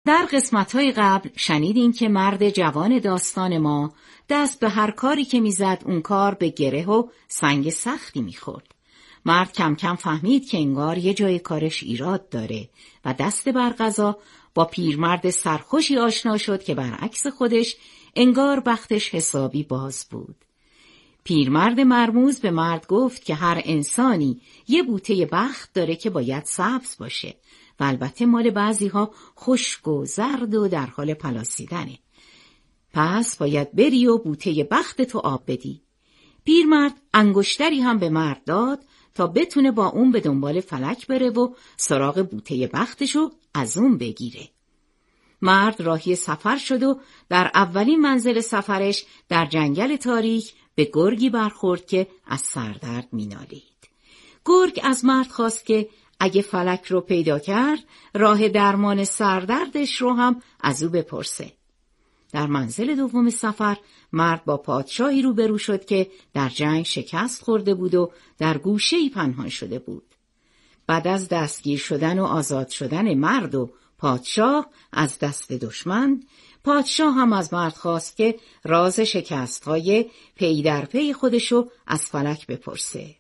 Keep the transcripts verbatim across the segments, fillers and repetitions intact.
در قسمت‌های قبل شنیدیم که مرد جوان داستان ما دست به هر کاری که میزد اون کار به گره و سنگ سختی میخورد. مرد کم کم فهمید که انگار یه جای کارش ایراد داره و دست بر قضا با پیرمرد سرخوشی آشنا شد که برعکس خودش انگار بختش حسابی باز بود. پیرمرد مرموز به مرد گفت که هر انسانی یه بوته بخت داره که باید سبز باشه و البته مال بعضی‌ها خشک و زرد و در حال پلاسیدنه. پس باید بری و بوته بخت تو آب بدی. پیرمرد انگشتری هم به مرد داد تا بتونه با اون به دنبال فلک بره و سراغ بوته بختشو از اون بگیره. مرد راهی سفر شد و در اولین منزل سفرش در جنگل تاریک به گرگی برخورد که از سردرد مینالید. گرگ از مرد خواست که اگه فلک رو پیدا کرد راه درمان سردردش رو هم از او بپرسه. در منزل دوم سفر مرد با پادشاهی روبرو شد که در جنگ شکست خورده بود و در گوشه‌ای پنهان شده بود. بعد از دستگیر شدن و آزاد شدن مرد و پادشاه از دست دشمن، پادشاه هم از مرد خواست که راز شکست‌های پی در پی خودشو از فلک بپرسه.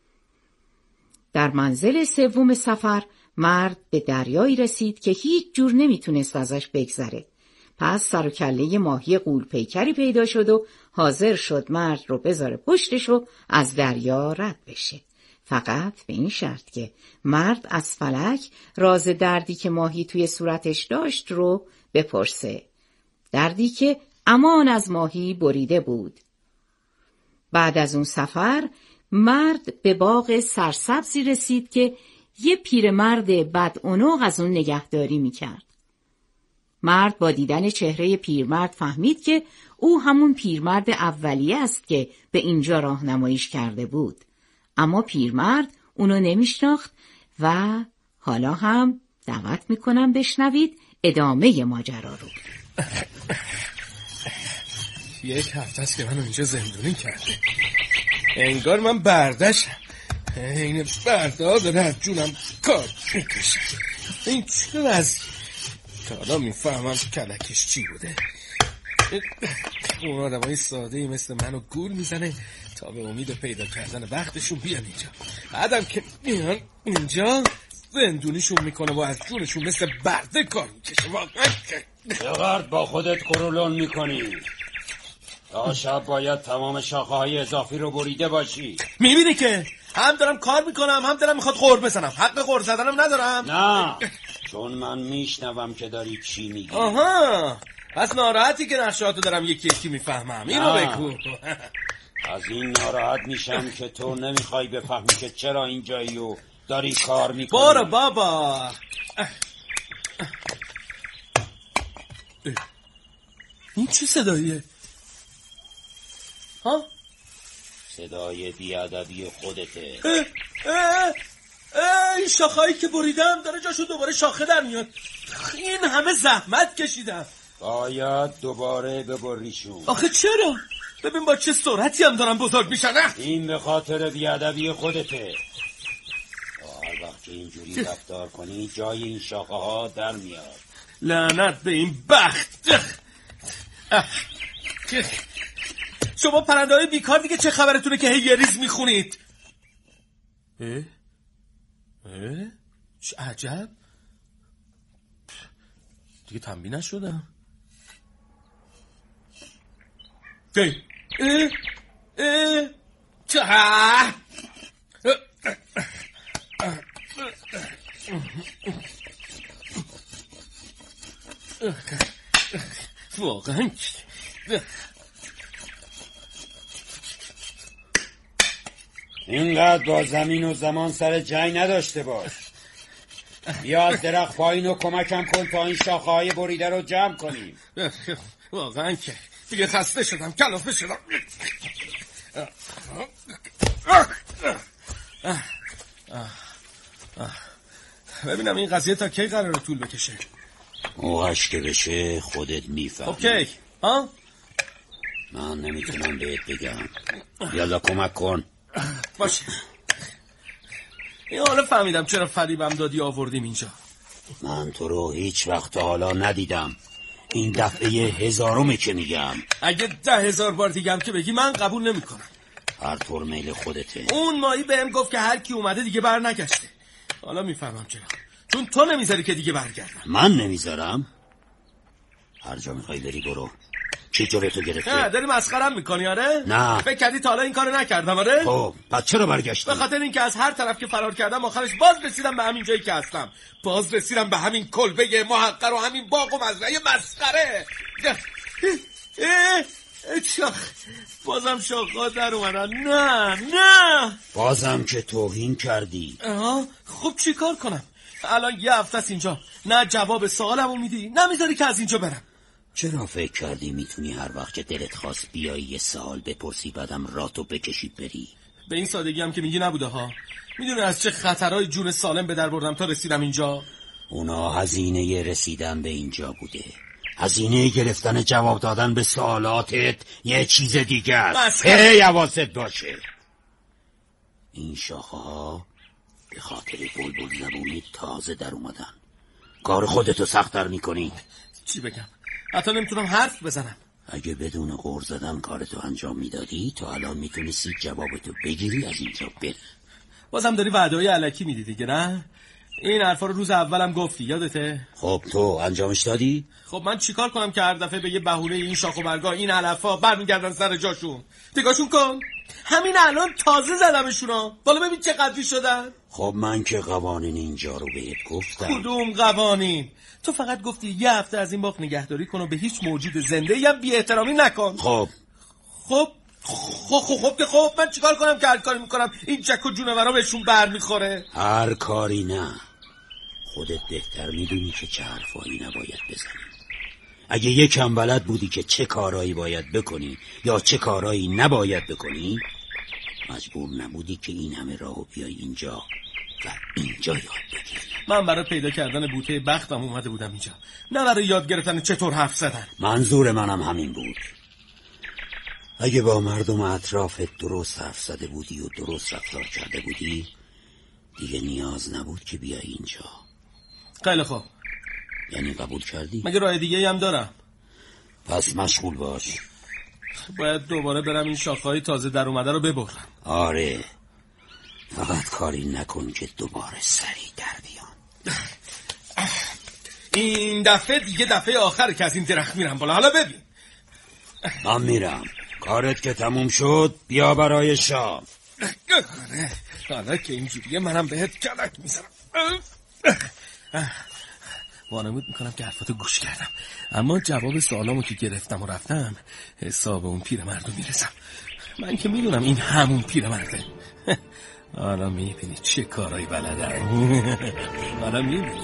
در منزل سوم سفر مرد به دریایی رسید که هیچ جور نمیتونست ازش بگذره. پس سر و کله ماهی غول پیکری پیدا شد و حاضر شد مرد رو بذاره پشتش و از دریا رد بشه. فقط به این شرط که مرد از فلک راز دردی که ماهی توی صورتش داشت رو بپرسه. دردی که امان از ماهی بریده بود. بعد از اون سفر مرد به باغ سرسبزی رسید که یه پیرمرد بدعنق از اون نگهداری میکرد. مرد با دیدن چهره پیرمرد فهمید که او همون پیرمرد اولیه است که به اینجا راهنماییش کرده بود. اما پیرمرد اونو نمیشناخت و حالا هم دعوت میکنم بشنوید ادامه ماجرا رو. یک هفته است که منو اینجا زندونی کرده. انگار من بردشم. این برده ها داره از جونم کار میکشه. این چون از تا حالا میفهمم کلکش چی بوده. اون آدم های ساده ای مثل منو گول میزنه تا به امید پیدا کردن بختشون بیان اینجا. بعدم که میان اینجا زندونیشون میکنه و از جونشون مثل برده کار میکشه. واقعا چقدر با خودت قرولون میکنی؟ تا شب باید تمام شاخه های اضافی رو بریده باشی. میبینی که هم دارم کار میکنم هم دارم میخواد قور بزنم. حق قور زدنم ندارم؟ نه، چون من میشنوم که داری چی میگی. آها، پس ناراحتی که نقشاتو دارم یکی یکی میفهمم. اینو بگو. از این ناراحت میشم که تو نمیخوای بفهمی که چرا اینجایی و داری کار میکنی. برو بابا. این چه صداییه؟ ها؟ صدای بیادبی خودته. اه اه اه این شاخهایی که بریدم داره جاشو دوباره شاخه در میاد. این همه زحمت کشیدم. باید دوباره ببریشون. آخه چرا؟ ببین با چه سرعتی هم دارم بزرگ میشن. این به خاطر بیادبی خودته. هر وقت که اینجوری رفتار کنی جای این شاخه ها در میاد. لعنت به این بخت. شما پرنده های بیکار دیگه چه خبرتونه که هی یه ریز میخونید؟ اه؟ اه؟ چه عجب؟ دیگه تنبیه نشدم. اه؟ اه؟ اه؟ چه واقعا اینقدر با زمین و زمان سر جنگ نداشته باش. بیا از درخت پایین و کمکم کن تا این شاخه های بریده رو جمع کنیم. واقعا که دیگه خسته شدم، کلافه شدم. ببینم این قضیه تا کی قراره طول بکشه؟ موقعش که بشه خودت میفهمی. اوکی ها؟ من نمیتونم بهت بگم. یالا کمک کن. باشه. این حالا فهمیدم چرا فریبم دادی آوردیم اینجا. من تو رو هیچ وقت حالا ندیدم. این دفعه هزارمه که میگم. اگه ده هزار بار دیگه هم که بگی من قبول نمی کنم. هر طور میل خودته. اون مایی بهم گفت که هر کی اومده دیگه بر نگشته. حالا میفهمم چرا. چون تو نمیذاری که دیگه برگردم. من نمیذارم؟ هر جا میخوای بری برو. چی جلوتو گرفته؟ نه داری مسخرم میکنی آره؟ نه. فکر کردی تا حالا این کارو نکردم آره؟ خب پس چرا برگشتی؟ به خاطر اینکه از هر طرف که فرار کردم آخرش باز رسیدم به همین جایی که هستم. باز رسیدم به همین کلبه محقر و همین باغ و مزرعه مسخره. چاخ بازم شاخا در اومدن. نه نه بازم که توهین کردی. آه خب چی کار کنم؟ الان یه هفته است اینجا، نه جواب سوالمو میدی نه میذاری که از اینجا برم. چرا فکر کردی میتونی هر وقت که دلت خواست بیایی یه سوال بپرسی بعدم راتو بکشی بری؟ به این سادگی هم که میگی نبوده ها. میدونی از چه خطرهای جون سالم به در بردم تا رسیدم اینجا؟ اونا هزینه رسیدن به اینجا بوده. هزینه گرفتن جواب دادن به سوالاتت یه چیز دیگه است. هی حواست باشه. این شاخه ها به خاطر بلبل زبونی تازه در اومدن. کار خودتو سخت‌تر میکنی. چی بگم؟ حتی نمیتونم حرف بزنم. اگه بدون غر زدن کارتو انجام میدادی تا الان میتونستی جوابتو بگیری از اینجا بری. بازم داری وعده‌های الکی میدی دیگه نه؟ این حرفا رو روز اولم گفتی یادته؟ خب تو انجامش دادی؟ خب من چیکار کنم که هر دفعه به یه بهونه این شاخ و برگا این علفا برمیگردن سر جاشون؟ نگاهشون کن. همین الان تازه زدمشونا. بالا ببین چه قدری شدن. خب من که قوانین اینجا رو بهت گفتم. کدوم قوانین؟ تو فقط گفتی یه هفته از این باغ نگهداری کن و به هیچ موجود زنده‌ای هم بی احترامی نکن. خب خب خب خب خب که خب من چیکار کنم که هر کاری میکنم این جک و جونورا بهشون بر میخوره؟ هر کاری نه. خودت بهتر میدونی که چه حرفایی نباید بزنی. اگه یکم بلد بودی که چه کارایی باید بکنی یا چه کارایی نباید بکنی مجبور نبودی که این همه راهو بیای اینجا و اینجا یاد بگیری. من برای پیدا کردن بوته بختم اومده بودم اینجا، نه برای یاد گرفتن چطور حرف زدن. منظور منم همین بود. اگه با مردم اطرافت درست حرف زده بودی و درست رفتار کرده بودی دیگه نیاز نبود که بیای اینجا. خیلی خوب. یعنی قبول کردی؟ مگه راه دیگه هم دارم؟ پس مشغول باش. باید دوباره برم این شاخه‌های تازه در اومده رو ببرم. آره فقط کاری نکن که دوباره سری در بیان. این دفعه دیگه دفعه آخر که از این درخت میرم بالا. حالا ببین من میرم. کارت که تموم شد بیا برای شام. حالا که اینجوریه منم بهت کلک میزنم. وانمود میکنم که حرفاتو گوش کردم، اما جواب سوالامو که گرفتم و رفتم حساب اون پیرمردو میرسم. من که میدونم این همون پیرمرده. حالا میبینی چه کارایی بلده. حالا میبینی.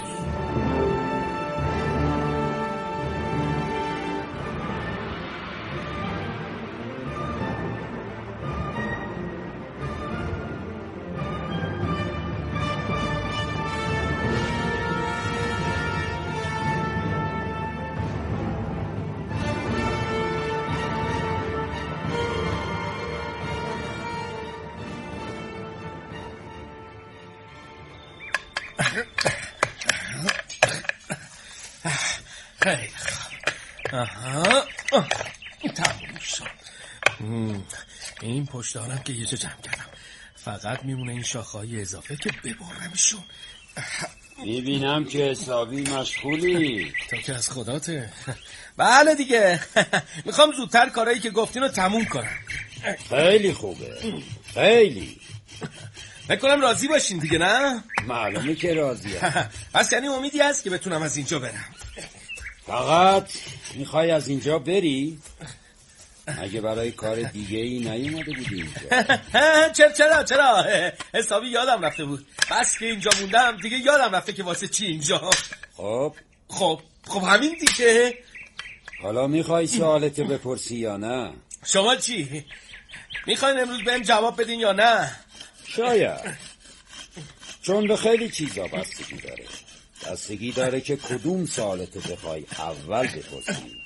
خیلی آها تموم شد. این پشتارم که یه جا جمع کردم، فقط میمونه این شاخه‌های اضافه که ببرمشون. میبینم که حسابی مشغولی. تو که از خداته. بله دیگه. میخوام زودتر کارهایی که گفتین رو تموم کنم. خیلی خوبه خیلی. بکنم راضی باشین دیگه نه؟ معلومه که راضیه. پس یعنی امیدی هست که بتونم از اینجا برم. فقط میخوای از اینجا بری؟ اگه برای کار دیگه ای نیومده بودی اینجا. چرا چرا چرا حسابی یادم رفته بود. بس که اینجا موندم دیگه یادم رفته که واسه چی اینجا. خب خب خب همین دیگه. حالا میخوای سوالتو بپرسی یا نه؟ شما چی؟ میخواین امروز بهم جواب بدین یا نه؟ شاید، چون به خیلی چیزا بستگی داره. بستگی داره که کدوم سوالتو بخوای اول بپرسی.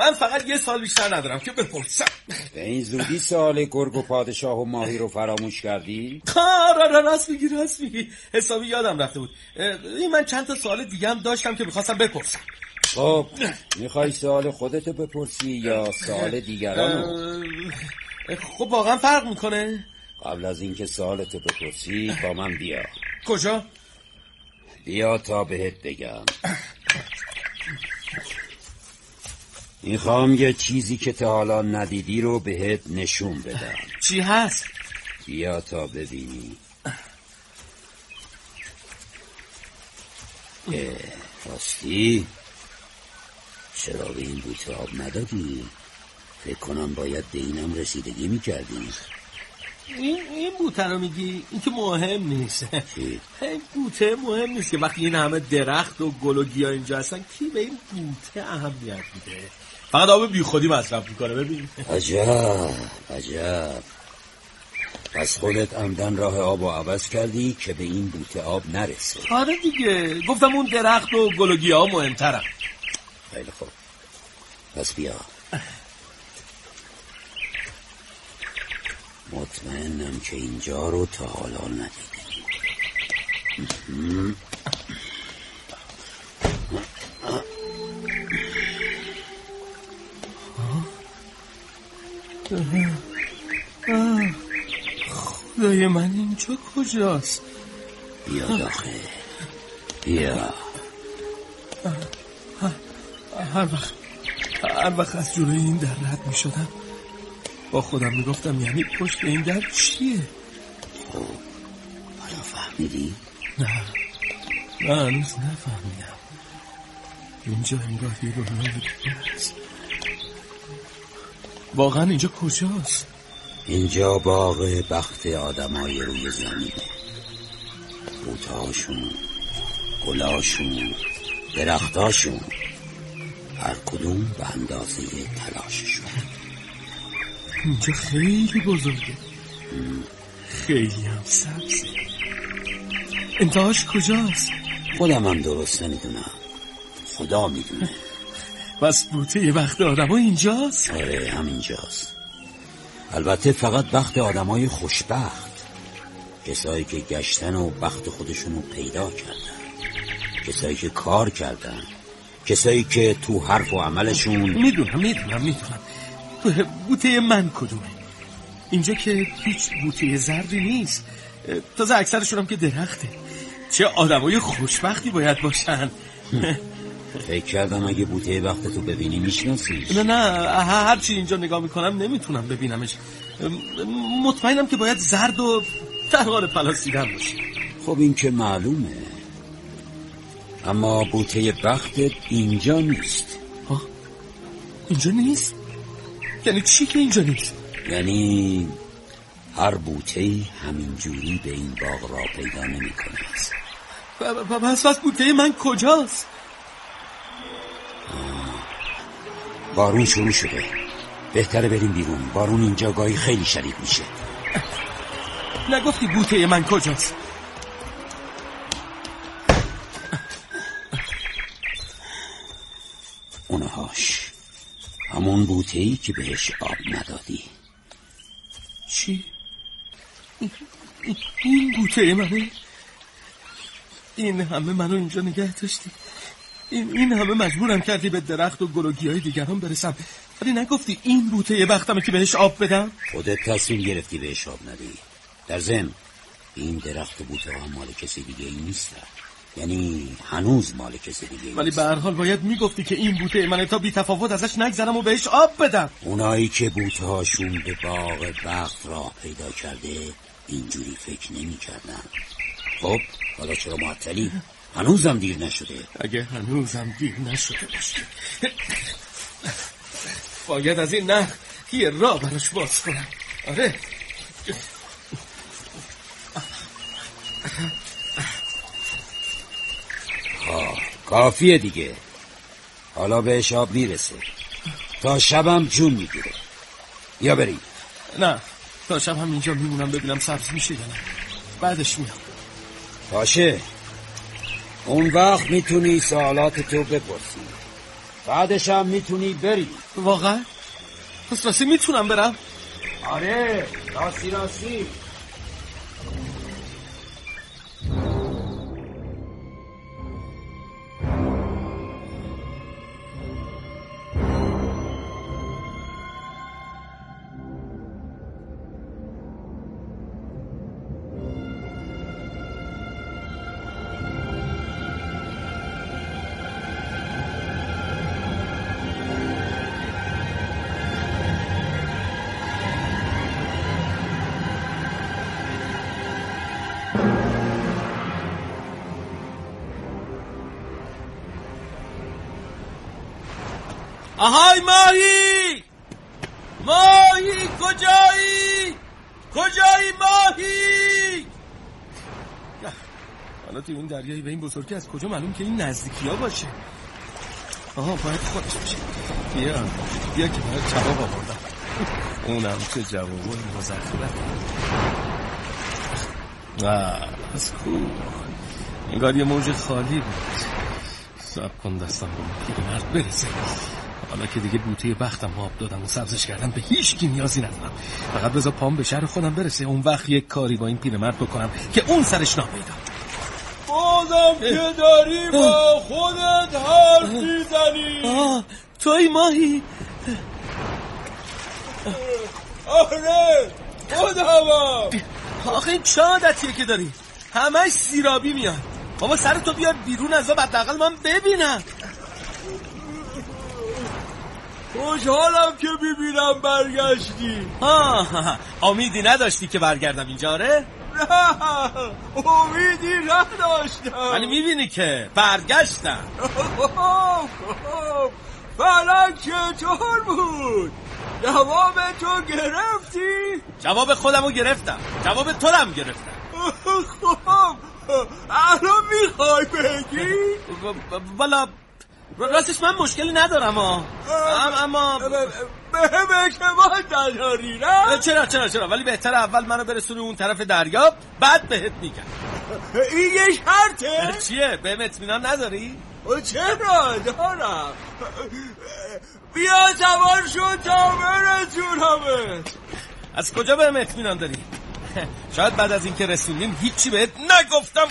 من فقط یه سال بیشتر ندارم که بپرسم. به این زودی سال گرگ و پادشاه و ماهی رو فراموش کردی؟ آره راست میگی راست میگی حسابی یادم رفته بود. این من چند تا سوال دیگه هم داشتم که میخواستم بپرسم. خب میخوای سوال خودتو بپرسی یا سوال دیگرانو؟ خب واقعا فرق میکنه؟ قبل از اینکه سوالتو بپرسی با من بیا. کجا؟ بیا تا بهت بگم. میخوام یه چیزی که تا حالا ندیدی رو بهت نشون بدم. چی هست؟ بیا تا ببینی. راستی چرا به این بوته آب ندادی؟ فکر کنم باید به اینم رسیدگی میکردی. این این بوته رو میگی؟ این که مهم نیست. چی؟ این بوته مهم نیست که وقتی این همه درخت و گل و گیاه اینجا هستن کی به این بوته اهمیت میده؟ فقط آب بی خودی مصرف میکنه. ببین عجب عجب. پس خودت عمدن راه آب و عوض کردی که به این بوته آب نرسه. آره دیگه گفتم اون درخت و گل و گیاه مهمترم. خیلی خوب پس بیا. مطمئنم که اینجا رو تا حالا ندیدی. خدای من اینجا کجاست؟ بیا داخل بیا. هر وقت هر وقت از جلوی این در رد می شدم با خودم می گفتم یعنی پشت این در چیه؟ خب حالا فهمیدی؟ نه نه هنوز نفهمیدم. اینجا انگار یه دنیای دیگه است. واقعا اینجا کجاست؟ اینجا باغ بخت آدمای روی زمینه. بوتهاشون، گلاشون، درختاشون، هر کدوم به اندازه تلاششون. اینجا خیلی بزرگه. خیلی هم سبزه. انتهاش کجاست؟ خودم هم درست نمیدونم. خدا میدونه. بس بوته بخت آدم اینجاست؟ آره همینجاست. البته فقط بخت آدمای خوشبخت، کسایی که گشتن و بخت خودشونو پیدا کردن، کسایی که کار کردن، کسایی که تو حرف و عملشون. میدونم میدونم میدونم بوته من کدومه؟ اینجا که هیچ بوته زردی نیست، تازه اکثرشون هم که درخته. چه آدمای خوشبختی باید باشن. فکر کردم اگه بوته بخت تو ببینی میشناسیش. نه نه هرچی اینجا نگاه میکنم نمیتونم ببینمش. مطمئنم که باید زرد و در حال پلاسیدن باشه. خب این که معلومه، اما بوته بختت اینجا نیست. ها؟ اینجا نیست؟ یعنی چی که اینجا نیست؟ یعنی هر بوته‌ای همینجوری به این باغ را پیدا نمی‌کنه. پس پس بوته من کجاست؟ بارون شروع شده، بهتره بریم بیرون. بارون اینجا گاهی خیلی شدید میشه. نگفتی بوته من کجاست؟ اونهاش همون بوته‌ای که بهش آب ندادی. چی؟ این بوته منه؟ این همه منو اینجا نگه داشتی؟ این این همه مجبورم کردی به درخت و گل و گیاه دیگران برسم، ولی نگفتی این بوته بختمه که بهش آب بدم؟ خودت تصمیم گرفتی بهش آب ندی. در ضمن این درخت و بوته ها مال کسی دیگه ای نیستن، یعنی هنوز مال کسی دیگه ای. ولی به هر حال باید میگفتی که این بوته منه تا بی تفاوت ازش نگذرم و بهش آب بدم. اونایی که بوته هاشون به باغ بخت راه پیدا کرده اینجوری فکر نمی کردن. خب حالا چرا معطلی؟ هنوزم دیر نشده. اگه هنوزم دیر نشده باشه باید از این نه یه راه براش باز کنم. آره آه کافیه دیگه. حالا بهش آب میرسه، تا شبم جون میگیره. یا بریم؟ نه تا شب هم اینجا میمونم ببینم سبز میشه یا نه، بعدش میام. باشه، اون وقت میتونی سوالات تو بپرسی. بعدش هم میتونی بری. واقعا؟ پس راستی میتونم برم؟ آره راستی راستی. آهای ماهی ماهی کجایی کجایی ماهی؟ حالا تو این دریایی به این بزرگی از کجا معلوم که این نزدیکی ها باشه؟ آها باید خودش باشه. بیا بیا که باید جواب آوردم. اونم چه جوابای مزخرف. آه از خوب انگار یه موج خالی بود. صبر کن دستم رو پیرمرد برسه. حالا که دیگه بوته بختم آب دادم و سبزش کردم به هیچ کی نیازی ندارم. فقط بذار پام به شهر خودم برسه، اون وقت یک کاری با این پیرمرد بکنم که اون سرش ناپیدا. بازم که داری با خودت حرف میزنی. توی ماهی؟ آره خودمم. آخه این چه عادتیه که داری؟ همش سیرابی میاد. بابا سر تو بیار بیرون از آب حداقل من ببینم. خوشحالم که ببینم برگشتی. ها امیدی نداشتی که برگردم اینجا؟ آره؟ نه امیدی نداشتم. ولی میبینی که برگشتم. فلک چطور بود؟ جواب تو گرفتی؟ جواب خودمو گرفتم، جواب تو هم گرفتم. خب الان میخوای بگی؟ والا راستش من مشکلی ندارم ها. اما به اعتماد نداری نه؟ چرا چرا چرا ولی بهتر اول منو برسونی اون طرف دریا بعد بهت میگم. این یه شرطه؟ چیه؟ بهم اطمینان نداری؟ چرا دارم. بیا سوار شو تا برسونمت. از کجا بهم اطمینان داری؟ شاید بعد از اینکه رسوندیم هیچی بهت نگفتم.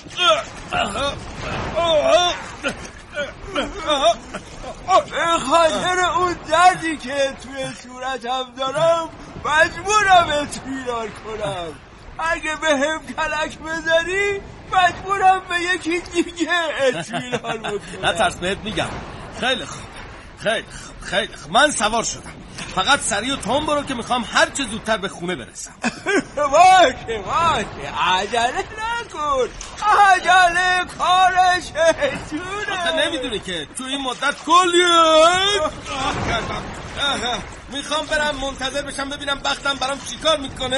به خاطر اون دردی که توی صورتم دارم مجبورم اطمینان کنم. اگه به هم کلک بزنی مجبورم به یکی دیگه اطمینان بکنم. نه ترس بهت میگم. خیلی خوب خیلی خوب خیلی خوب من سوار شدم. فقط سریع و تون برو که میخوام هر چه زودتر به خونه برسم. باشه باشه عجله نکن. عجله کار شیطونه. آخه نمیدونی که تو این مدت کلی کردم. میخوام برم منتظر بشم ببینم بختم برام چیکار میکنه.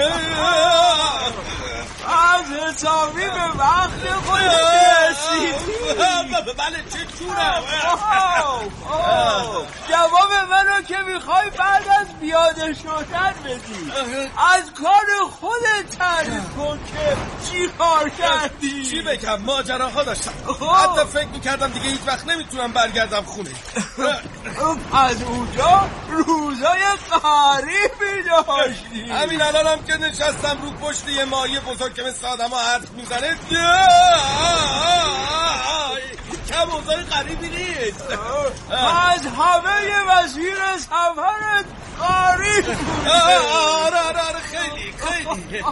از حسابی به وقت خودت رسیدی. بله چه جونم. جواب منو که میخوای بعد از پیاده شدن بدی. از کار خودت تعریف کن که چی کار کردی. چی بگم ماجراها داشتم. حتی فکر میکردم دیگه هیچ وقت نمیتونم برگردم خونه. از اونجا روزای غریبی داشتی. همین الانم که نشستم رو پشت یه ماهی بزرگ که مثل آدم ها حرف میزنه. کم اوضاع غریبی نیست. از همه مسیر سفرت غریب بوده. آره آره آره خیلی خیلی.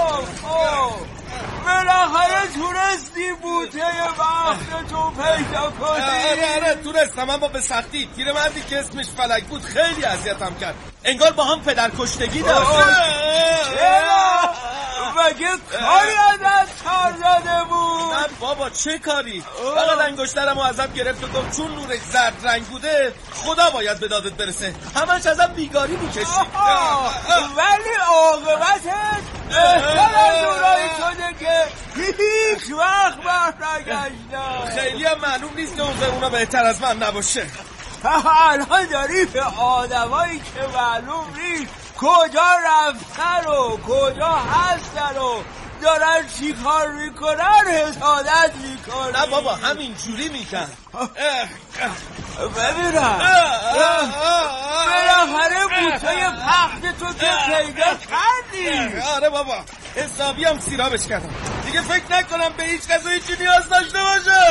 بالاخره تونستی بوته وقت تو پیدا کنی. آره آره تونستم اما به سختی. پیرمردی که اسمش فلک بود خیلی اذیتم کرد. انگار با هم پدر کشتگی داشت. چرا؟ مگه کاری ازت کار زده بود؟ نه بابا چه کاری؟ فقط انگشترمو ازم گرفت و گفت چون نورش زرد رنگ بوده خدا باید به دادت برسه. همش ازم بیگاری میکشید. ولی عاقبتت بهتر از اونایی شده که هیچ وقت برنگشتن. خیلی هم معلوم نیست که اوضاع اونا بهتر از من نباشه. الان داری به آدمایی که معلوم نیست کجا رفتن و کجا هستن و دارن چی کار میکنن حسادت میکنن. نه بابا همین جوری میکن. ببینم بالاخره بوته پخت تو که پیدا کردی. آره بابا حسابی هم سیرابش کردم دیگه، فکر نکنم به هیچ غذای چی نیاز داشته باشه.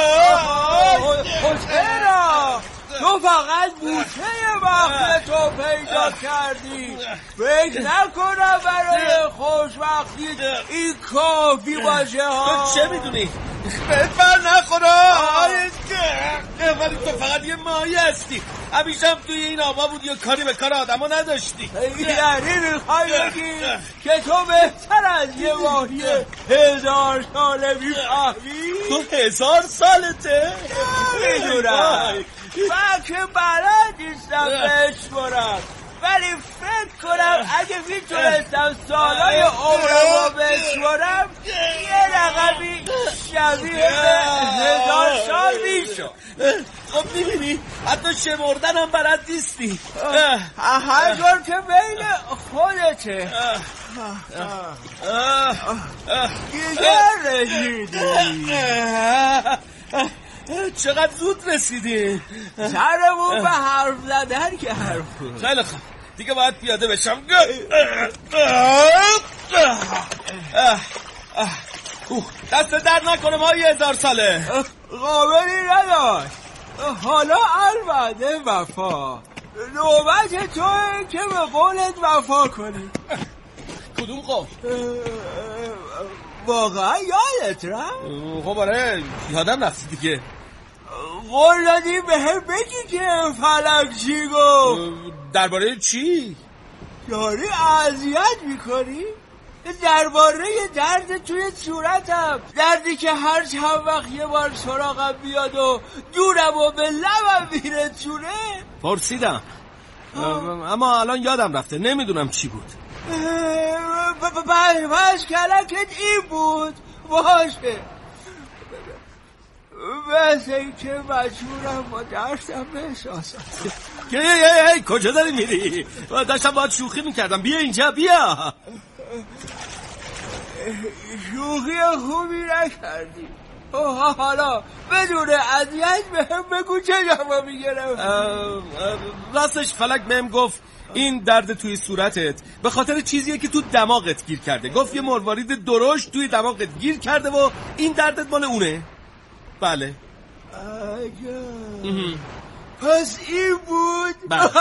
چرا؟ تو فقط بوته وقت تو پیدا کردی. فکر نکنم برای خوشبختی این کافی باشه ها. تو چه میدونی؟ بفر نخورا ولی تو فقط یه ماهی هستی، همیشه هم توی این آبا بودی و کاری به کار آدم ها نداشتی. یعنی میخوای بگی که تو بهتر از یه ماهی هزار ساله میفهمی؟ تو هزار سالته؟ میدونم من که بلد نیستم بشمرم، ولی فکر کنم اگه میتونستم سالای عمرم رو بشمرم یه رقمی شبیه به هزار سال میشد. خب میبینی حتی شمردن هم بلد نیستی. هر جور که بین خودته. دیگه رسیدی. چقدر زود رسیدی. سرمون به حرف زدن که حرف بود. خیلی خوب دیگه باید پیاده بشم. دست درد نکنه ما یه هزار ساله. قابلی نداشت. حالا البته وفا نوبت توه که به قولت وفا کنی. کدوم قول؟ واقعا یادت رفت؟ خب آره یادم رفت دیگه. قول دادی به هم بگی که فلک چی گفت. درباره چی؟ داری اذیت میکنی؟ درباره درد توی صورتم، دردی که هر چند وقت یه بار سراغم بیاد و دورم و به لبم میرسونه. پرسیدم اما الان یادم رفته، نمیدونم چی بود. بس کلکت این بود. باشه مثل این که مجبورم با درستم بشاسم. کجا داری میری؟ داشتم باید شوخی میکردم. بیا اینجا بیا. شوخی خوبی نکردی. حالا بدون اذیت بهم بگو چه جواب میگیرم. راستش فلک بهم گفت این درد توی صورتت به خاطر چیزیه که تو دماغت گیر کرده. گفت یه مروارید درشت توی دماغت گیر کرده و این دردت مال اونه. بله. پس این بود.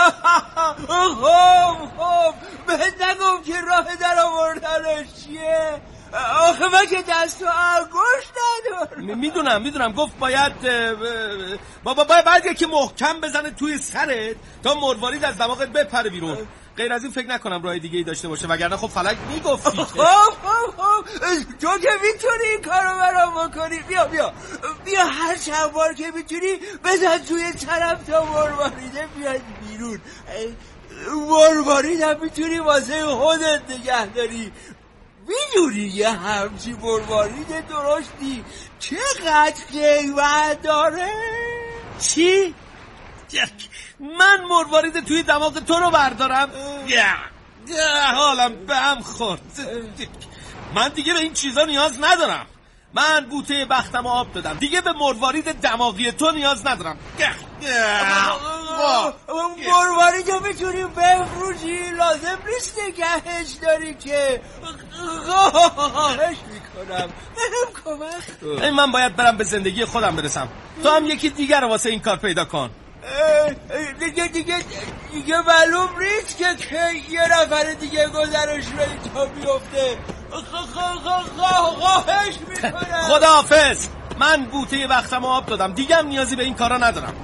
خب خب بهت نگم که راه در آوردنش چیه. آخه من که دست و انگشت ندارم. میدونم میدونم گفت باید بابا باید, باید یکی محکم بزنه توی سرت تا مروارید از دماغت بپره بیرون. غیر از این فکر نکنم راه دیگه ای داشته باشه، وگرنه خب فلک میگفتی. خب خب خب تو که میتونی این کارو برام بکنی. بیا بیا بیا هر چند بار که میتونی بزن توی سرم تا مرواریده بیاد بیرون. مرواریدم میتونی واسه خودت نگه داری. میدونی یه همچی مروارید درشتی چقدر قیمت داره؟ چی؟ من مروارید توی دماغ تو رو بردارم؟ حالم به هم خورد. من دیگه به این چیزا نیاز ندارم. من بوته بختم آب دادم، دیگه به مروارید دماغی تو نیاز ندارم. مروارید رو میتونی بفروشی، لازم نیست نگهش داری که. خواهش میکنم بهم کمک. من باید برم به زندگی خودم برسم، تو هم یکی دیگر رو واسه این کار پیدا کن. دیگه دیگه دیگه معلوم نیست که که یه نفر دیگه گذرش رو تا بیفته. خواهش میکنم. خداحافظ. من بوته وقتم آب دادم، دیگه هم نیازی به این کارا ندارم.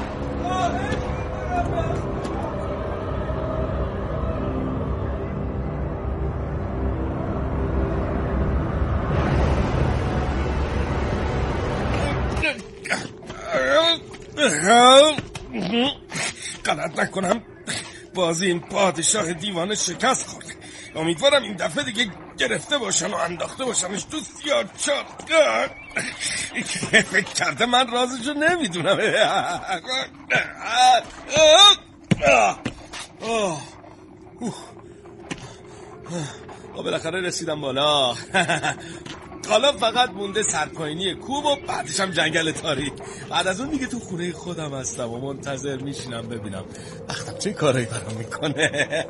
غلط نکنم بازی این پادشاه دیوانه شکست خورد. امیدوارم این دفعه دیگه گرفته باشن و انداخته باشنش تو سیاه‌چال. فکر کرده من رازشو نمیدونم. بالاخره رسیدم بالا. حالا فقط مونده سرپایینی کوه و بعدش هم جنگل تاریک. بعد از اون دیگه تو خونه خودم هستم و منتظر میشینم ببینم وقتم چه کارایی برام میکنه.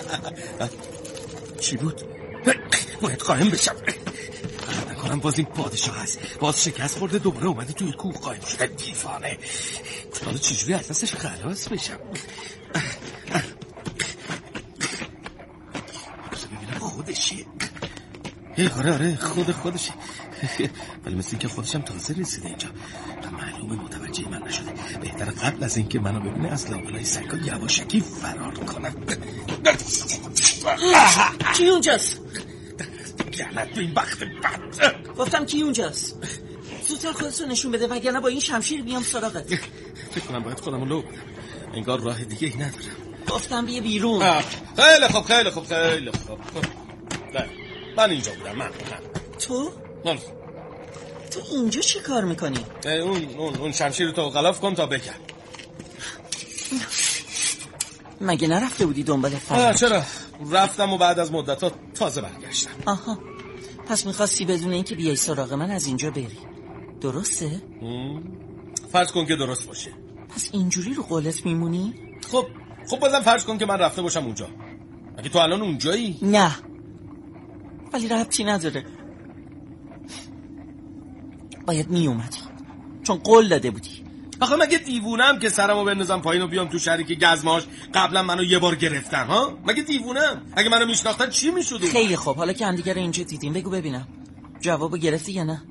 چی بود؟ باید قایم بشم. نکنم باز این پادشاه هست، باز شکست خورده دوباره اومده توی کوه قایم شده. دیوانه. حالا چجوری از دستش خلاص بشم؟ ببینم خودشه. آره آره خود خودشه، ولی مثل این که خودشم تازه رسیده اینجا و معلومه متوجه من نشده. بهتر قبل از اینکه منو ببینه از لابلای سنگا یواشکی فرار کنم. کی اونجاست؟ لعنت به این وقت بد. گفتم کی اونجاست؟ زودتر خودتو نشون بده وگرنه با این شمشیر بیام سراغت. فکر کنم باید خودمو لو بدم، انگار راه دیگه ای ندارم. گفتم بیا بیرون. خیلی خوب خیلی خوب خیلی خوب. نه من اینجا بودم. من من تو؟ من. تو اینجا چی کار میکنی؟ اون اون اون شمشیر تو غلاف کن تا بکن. مگه نرفته بودی دنبال فرار؟ چرا رفتم و بعد از مدت تازه برگشتم. آها پس میخواستی بدون اینکه بیای سراغ من از اینجا بری، درسته؟ فرض کن که درست باشه. پس اینجوری رو قولت میمونی؟ خب خب بازم فرض کن که من رفته باشم اونجا. مگه تو الان اونجایی؟ نه ولی ربطی نداره، باید میومدی چون قول داده بودی. آخه مگه دیوونم که سرمو بندازم پایین و بیام تو شهری که گزماش قبلا منو یه بار گرفتن؟ ها مگه دیوونم؟ اگه منو میشناختن چی میشد؟ خیلی خوب، حالا که همدیگه رو اینجا دیدیم بگو ببینم جوابو گرفتی یا نه؟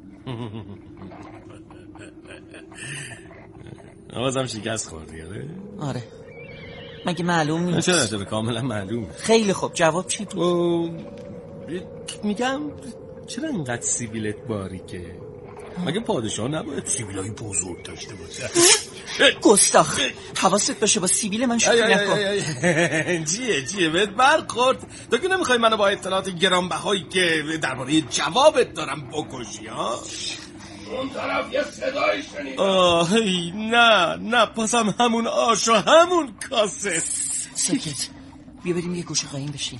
آوازم شکست خوردی. آره آره مگه معلوم نیست؟ چرا چرا کاملا معلومه. خیلی خوب جواب چی بود؟ میگم چرا اینقدر سیبیلت باریکه؟ مگه پادشاه نباید سیبیلای بزرگ داشته باشه؟ گستاخ حواست باشه با سیبیل من شوخی نکن. جیه جیه بهت برخورد؟ تو که نمیخوای منو با اطلاعات گرانبهایی که درباره جوابت دارم بکشی ها؟ اون طرف یه صدایی شنیدم. آه نه نه بازم همون آش و همون کاسه. سکت بیا بریم یه گوشه قایم بشیم.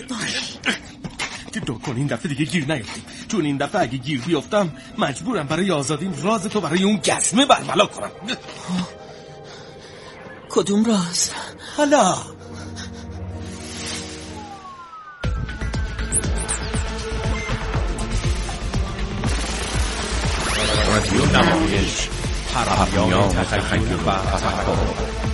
که دو کن این دفعه دیگه گیر نیفتیم، چون این دفعه اگه گیر بیافتم مجبورم برای آزادیم راز تو برای اون گزمه برملا کنم. کدوم راز؟ حالا رادیو نمایش، هر پیام تخیل و تفکر.